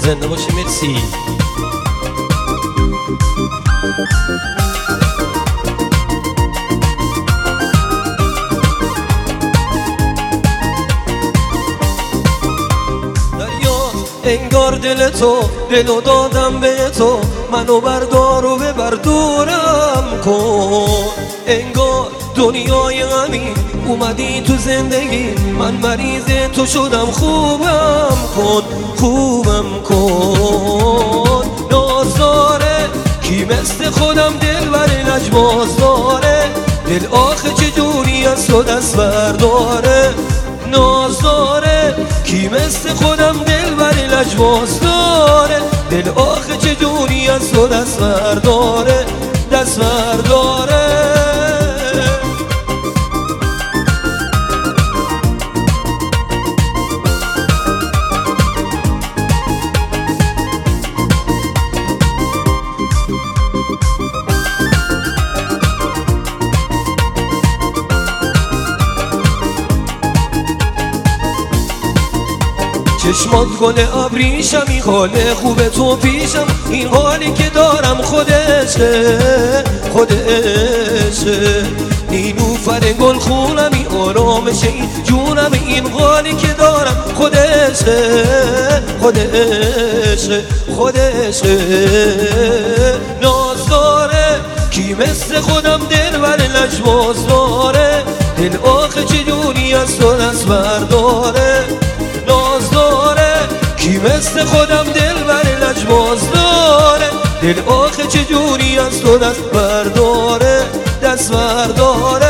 زنده باشی. مرسی. انگار دل تو دلو دادم به تو، منو بردار و ببر دورم کن. انگار دنیای غمی اومدی تو زندگی، من مریض تو شدم. خوبم کن خوبم کن. نازداره کی مثل خودم دل بر لجباز داره، دل آخه چجوری از تو دست برداره. نازداره کی مثل خودم دل بر لجباز داره، دل آخه چجوری از تو دست برداره دست برداره. چشمات گل ابریشمی، حال خوب تو پیشم، این حالی که دارم خودشه خودشه. نیلوفر گل خونمی، آرامش این جونم، این حالی که دارم خودشه خودشه خودشه. نازداره کی مثل خودم دل بر لجباز داره، دل آخه چجوری از تو دست برداره. نازداره کی مثل خودم دل بر لجباز داره، دل آخه چجوری از تو دست برداره دست برداره.